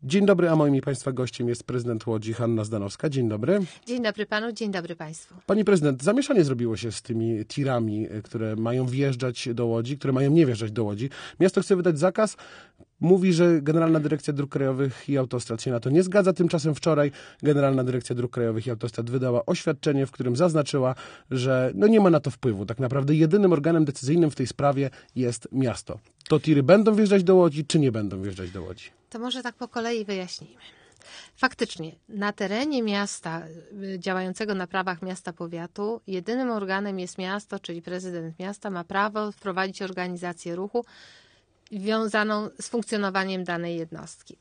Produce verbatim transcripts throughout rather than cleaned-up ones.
Dzień dobry, a moim i Państwa gościem jest prezydent Łodzi Hanna Zdanowska. Dzień dobry. Dzień dobry panu, dzień dobry państwu. Pani prezydent, zamieszanie zrobiło się z tymi tirami, które mają wjeżdżać do Łodzi, które mają nie wjeżdżać do Łodzi. Miasto chce wydać zakaz. Mówi, że Generalna Dyrekcja Dróg Krajowych i Autostrad się na to nie zgadza. Tymczasem wczoraj Generalna Dyrekcja Dróg Krajowych i Autostrad wydała oświadczenie, w którym zaznaczyła, że no nie ma na to wpływu. Tak naprawdę jedynym organem decyzyjnym w tej sprawie jest miasto. To tiry będą wjeżdżać do Łodzi, czy nie będą wjeżdżać do Łodzi? To może tak po kolei wyjaśnijmy. Faktycznie, na terenie miasta, działającego na prawach miasta powiatu, jedynym organem jest miasto, czyli prezydent miasta ma prawo wprowadzić organizację ruchu wiązaną z funkcjonowaniem danej jednostki.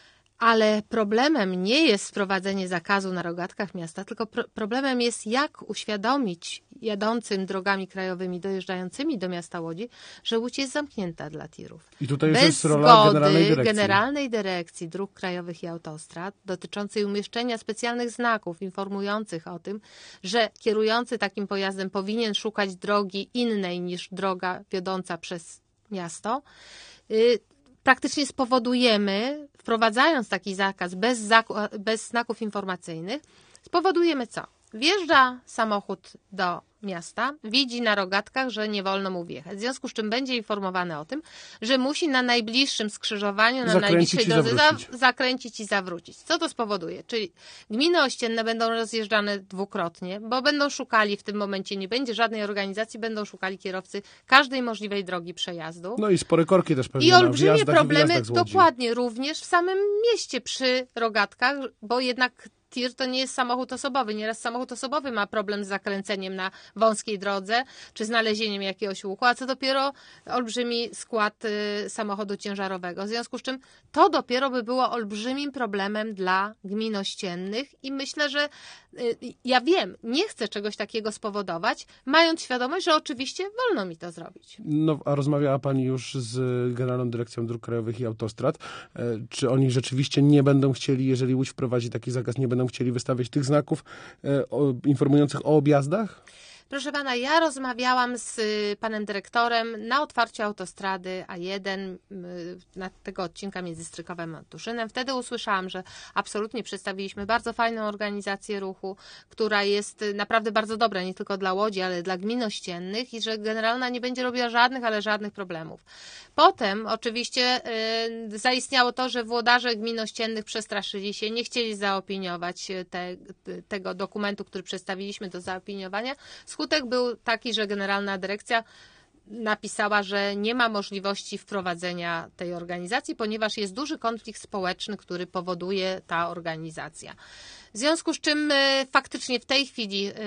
Ale problemem nie jest wprowadzenie zakazu na rogatkach miasta, tylko pro- problemem jest, jak uświadomić jadącym drogami krajowymi, dojeżdżającymi do miasta Łodzi, że Łódź jest zamknięta dla tirów. I tutaj już Bez jest rola zgody Generalnej Dyrekcji. Generalnej Dyrekcji Dróg Krajowych i Autostrad dotyczącej umieszczenia specjalnych znaków informujących o tym, że kierujący takim pojazdem powinien szukać drogi innej niż droga wiodąca przez miasto. Yy, praktycznie spowodujemy, wprowadzając taki zakaz bez, zaku- bez znaków informacyjnych, spowodujemy co? Wjeżdża samochód do miasta, widzi na rogatkach, że nie wolno mu wjechać. W związku z czym będzie informowany o tym, że musi na najbliższym skrzyżowaniu, na Zakręcić najbliższej i drodze zawrócić. za, zakręcić i zawrócić. Co to spowoduje? Czyli gminy ościenne będą rozjeżdżane dwukrotnie, bo będą szukali w tym momencie, nie będzie żadnej organizacji, będą szukali kierowcy każdej możliwej drogi przejazdu. No i spore korki też pewnie I na olbrzymie wjazdach problemy i wyjazdach z Łodzi. dokładnie również w samym mieście przy rogatkach, bo jednak tir to nie jest samochód osobowy. Nieraz samochód osobowy ma problem z zakręceniem na wąskiej drodze, czy znalezieniem jakiegoś łuku, a co dopiero olbrzymi skład y, samochodu ciężarowego. W związku z czym to dopiero by było olbrzymim problemem dla gmin ościennych i myślę, że y, ja wiem, nie chcę czegoś takiego spowodować, mając świadomość, że oczywiście wolno mi to zrobić. No, a rozmawiała Pani już z Generalną Dyrekcją Dróg Krajowych i Autostrad. E, Czy oni rzeczywiście nie będą chcieli, jeżeli Łódź wprowadzi taki zakaz, nie będą chcieli wystawiać tych znaków e, o, informujących o objazdach? Proszę pana, ja rozmawiałam z y, panem dyrektorem na otwarciu autostrady A jeden, y, na tego odcinka między Strykowem a Tuszynem. Wtedy usłyszałam, że absolutnie przedstawiliśmy bardzo fajną organizację ruchu, która jest y, naprawdę bardzo dobra, nie tylko dla Łodzi, ale dla gmin ościennych i że generalna nie będzie robiła żadnych, ale żadnych problemów. Potem oczywiście y, zaistniało to, że włodarze gmin ościennych przestraszyli się, nie chcieli zaopiniować te, tego dokumentu, który przedstawiliśmy do zaopiniowania. Skutek był taki, że Generalna Dyrekcja napisała, że nie ma możliwości wprowadzenia tej organizacji, ponieważ jest duży konflikt społeczny, który powoduje ta organizacja. W związku z czym y, faktycznie w tej chwili y,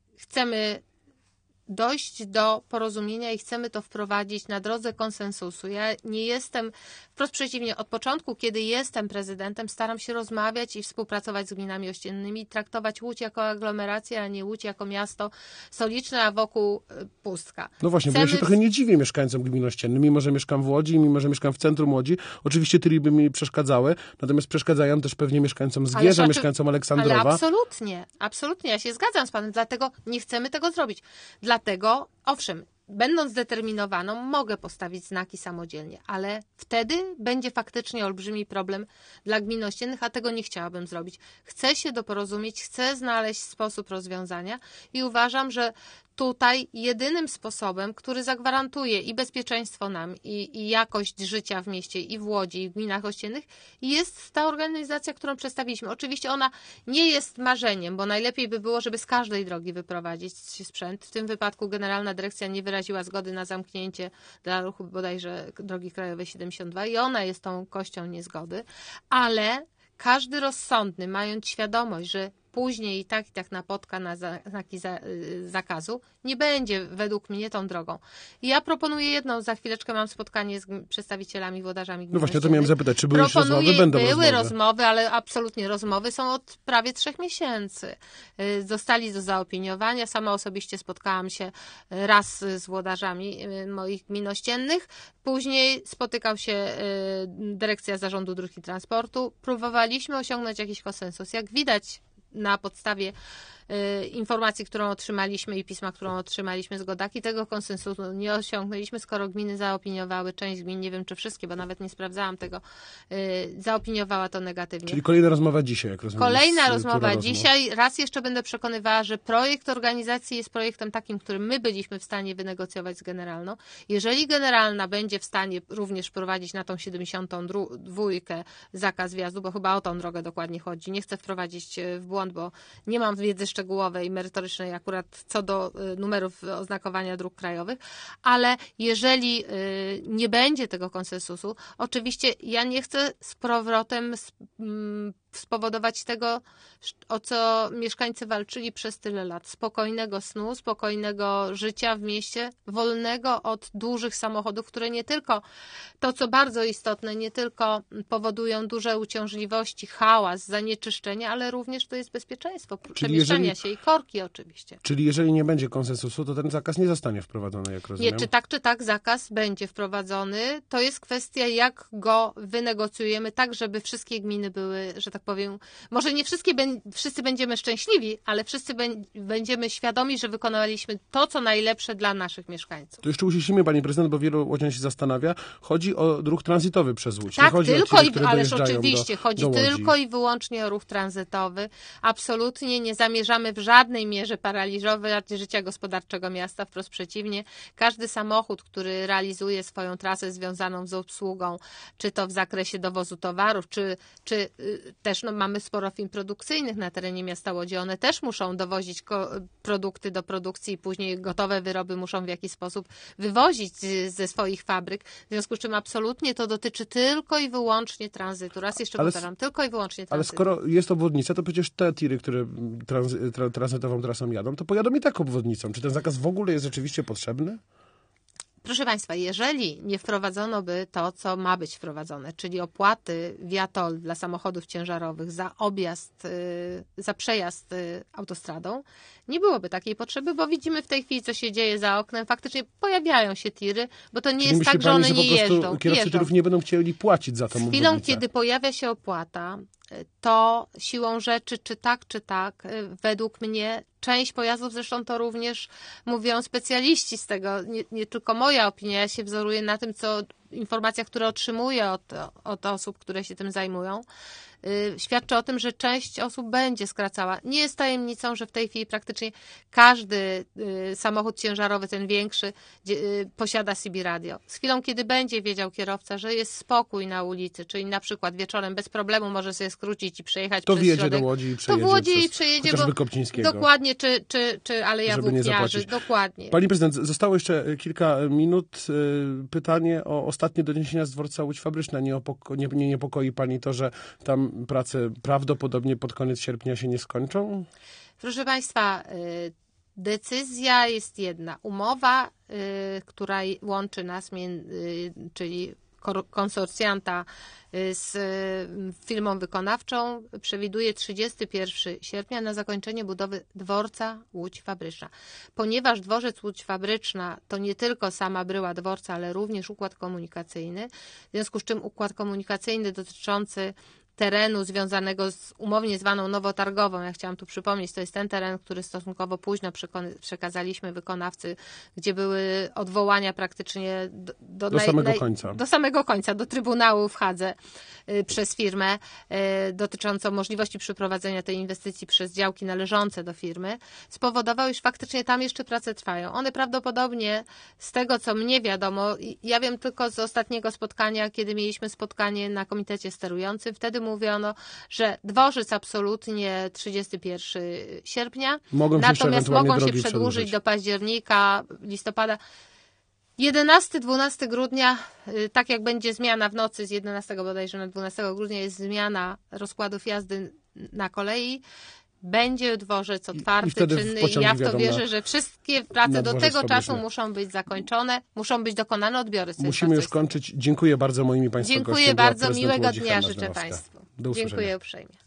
chcemy dojść do porozumienia i chcemy to wprowadzić na drodze konsensusu. Ja nie jestem, wprost przeciwnie, od początku, kiedy jestem prezydentem, staram się rozmawiać i współpracować z gminami ościennymi, traktować Łódź jako aglomerację, a nie Łódź jako miasto stoliczne, a wokół pustka. No właśnie, Chcemy... bo ja się trochę nie dziwię mieszkańcom gmin ościennych, mimo że mieszkam w Łodzi, mimo że mieszkam w centrum Łodzi. Oczywiście tyry by mi przeszkadzały, natomiast przeszkadzają też pewnie mieszkańcom Zgierza, Ale, mieszkańcom Aleksandrowa. Ale absolutnie, absolutnie, ja się zgadzam z panem, dlatego nie chcemy tego zrobić. Dlatego, owszem, będąc zdeterminowaną, mogę postawić znaki samodzielnie, ale wtedy będzie faktycznie olbrzymi problem dla gmin ościennych, a tego nie chciałabym zrobić. Chcę się doporozumieć, chcę znaleźć sposób rozwiązania i uważam, że tutaj jedynym sposobem, który zagwarantuje i bezpieczeństwo nam, i, i jakość życia w mieście, i w Łodzi, i w gminach ościennych, jest ta organizacja, którą przedstawiliśmy. Oczywiście ona nie jest marzeniem, bo najlepiej by było, żeby z każdej drogi wyprowadzić sprzęt. W tym wypadku Generalna Dyrekcja nie wyraziła zgody na zamknięcie dla ruchu bodajże drogi krajowej siedemdziesiąt dwa i ona jest tą kością niezgody, ale każdy rozsądny, mając świadomość, że później i tak i tak napotka na znaki zakazu, nie będzie według mnie tą drogą. I ja proponuję jedną, za chwileczkę mam spotkanie z przedstawicielami, włodarzami gmin No właśnie, to ościennych. miałem zapytać, czy były już Proponuję, rozmowy? Będą były rozmowy. rozmowy, ale absolutnie rozmowy są od prawie trzech miesięcy. Zostali do zaopiniowania. Sama osobiście spotkałam się raz z włodarzami moich gmin ościennych. Później spotykał się Dyrekcja Zarządu Dróg i Transportu. Próbowaliśmy osiągnąć jakiś konsensus. Jak widać, na podstawie y, informacji, którą otrzymaliśmy i pisma, którą otrzymaliśmy z Godaki, tego konsensusu nie osiągnęliśmy, skoro gminy zaopiniowały, część gmin, nie wiem czy wszystkie, bo nawet nie sprawdzałam tego, y, zaopiniowała to negatywnie. Czyli kolejna rozmowa dzisiaj, jak rozumiem. Kolejna rozmowa dzisiaj. Raz jeszcze będę przekonywała, że projekt organizacji jest projektem takim, którym my byliśmy w stanie wynegocjować z Generalną. Jeżeli Generalna będzie w stanie również prowadzić na tą siedemdziesiątą dwójkę zakaz wjazdu, bo chyba o tą drogę dokładnie chodzi. Nie chcę wprowadzić w błąd, bo nie mam wiedzy szczegółowej i merytorycznej akurat co do numerów oznakowania dróg krajowych, ale jeżeli nie będzie tego konsensusu, oczywiście ja nie chcę z powrotem spowodować tego, o co mieszkańcy walczyli przez tyle lat. Spokojnego snu, spokojnego życia w mieście, wolnego od dużych samochodów, które nie tylko, to co bardzo istotne, nie tylko powodują duże uciążliwości, hałas, zanieczyszczenie, ale również to jest bezpieczeństwo przemieszczania jeżeli, się i korki oczywiście. Czyli jeżeli nie będzie konsensusu, to ten zakaz nie zostanie wprowadzony, jak rozumiem? Nie, czy tak, czy tak zakaz będzie wprowadzony. To jest kwestia, jak go wynegocjujemy, tak żeby wszystkie gminy były, że tak powiem, może nie wszystkie, wszyscy będziemy szczęśliwi, ale wszyscy będziemy świadomi, że wykonaliśmy to, co najlepsze dla naszych mieszkańców. To jeszcze uściślimy, pani prezydent, bo wielu łodzian się zastanawia. Chodzi o ruch tranzytowy przez Łódź. Tak, nie chodzi tylko o ci, i, ależ oczywiście, do, chodzi do tylko i wyłącznie o ruch tranzytowy. Absolutnie nie zamierzamy w żadnej mierze paraliżować życia gospodarczego miasta, wprost przeciwnie. Każdy samochód, który realizuje swoją trasę związaną z obsługą, czy to w zakresie dowozu towarów, czy, czy y, też no, mamy sporo firm produkcyjnych na terenie miasta Łodzi. One też muszą dowozić produkty do produkcji i później gotowe wyroby muszą w jakiś sposób wywozić z, ze swoich fabryk. W związku z czym absolutnie to dotyczy tylko i wyłącznie tranzytu. Raz jeszcze ale, powtarzam, tylko i wyłącznie tranzytu. Ale skoro jest obwodnica, to przecież te tiry, które trans, tra, tranzytową trasą jadą, to pojadą i tak obwodnicą. Czy ten zakaz w ogóle jest rzeczywiście potrzebny? Proszę Państwa, jeżeli nie wprowadzono by to, co ma być wprowadzone, czyli opłaty viaTOLL dla samochodów ciężarowych za objazd, za przejazd autostradą, nie byłoby takiej potrzeby, bo widzimy w tej chwili, co się dzieje za oknem. Faktycznie pojawiają się tiry, bo to nie czyli jest tak, że one pani, że nie jeżdżą. Kierowcy jeżdżą. tirów nie będą chcieli płacić za tą Z chwilą, obwodnicę. kiedy pojawia się opłata, to siłą rzeczy, czy tak, czy tak, według mnie część pojazdów, zresztą to również mówią specjaliści z tego, nie, nie tylko moja opinia, ja się wzoruję na tym, co informacjach, które otrzymuję od, od osób, które się tym zajmują, yy, świadczy o tym, że część osób będzie skracała. Nie jest tajemnicą, że w tej chwili praktycznie każdy yy, samochód ciężarowy, ten większy, yy, posiada C B radio. Z chwilą, kiedy będzie wiedział kierowca, że jest spokój na ulicy, czyli na przykład wieczorem bez problemu może sobie skrócić i przejechać to przez wjedzie środek. do Łodzi i przejedzie. To w Łodzi przez, i przejedzie, chociażby bo Kopcińskiego. dokładnie, czy, czy, czy Aleja Żeby nie Włókniarzy, zapłacić. dokładnie. Pani prezydent, zostało jeszcze kilka minut. Pytanie o ostatnie doniesienia z dworca Łódź Fabryczna. Nie, opoko- nie, nie niepokoi pani to, że tam prace prawdopodobnie pod koniec sierpnia się nie skończą? Proszę Państwa, decyzja jest jedna. Umowa, która łączy nas, czyli konsorcjanta z firmą wykonawczą, przewiduje trzydziestego pierwszego sierpnia na zakończenie budowy dworca Łódź Fabryczna. Ponieważ dworzec Łódź Fabryczna to nie tylko sama bryła dworca, ale również układ komunikacyjny, w związku z czym układ komunikacyjny dotyczący terenu związanego z umownie zwaną Nowotargową. Ja chciałam tu przypomnieć, to jest ten teren, który stosunkowo późno przekazaliśmy wykonawcy, gdzie były odwołania praktycznie do, do, do naj, samego naj, końca. Do samego końca, do Trybunału w Hadze y, przez firmę y, dotyczącą możliwości przeprowadzenia tej inwestycji przez działki należące do firmy, spowodował, iż faktycznie tam jeszcze prace trwają. One prawdopodobnie, z tego co mnie wiadomo, ja wiem tylko z ostatniego spotkania, kiedy mieliśmy spotkanie na komitecie sterującym, wtedy mówiono, że dworzec absolutnie trzydziestego pierwszego sierpnia, mogą natomiast mogą się przedłużyć przedłużyć do października, listopada. jedenastego dwunastego grudnia, tak jak będzie zmiana w nocy z jedenastego bodajże na dwunastego grudnia, jest zmiana rozkładów jazdy na kolei, będzie dworzec otwarty, I, i czynny i ja w to wierzę, na, że wszystkie prace do tego czasu muszą być zakończone, muszą być dokonane odbiory. Musimy już kończyć. Dziękuję bardzo, moimi Państwa Dziękuję gościem bardzo, miłego dnia życzę Państwu. Państwu. Dziękuję uprzejmie.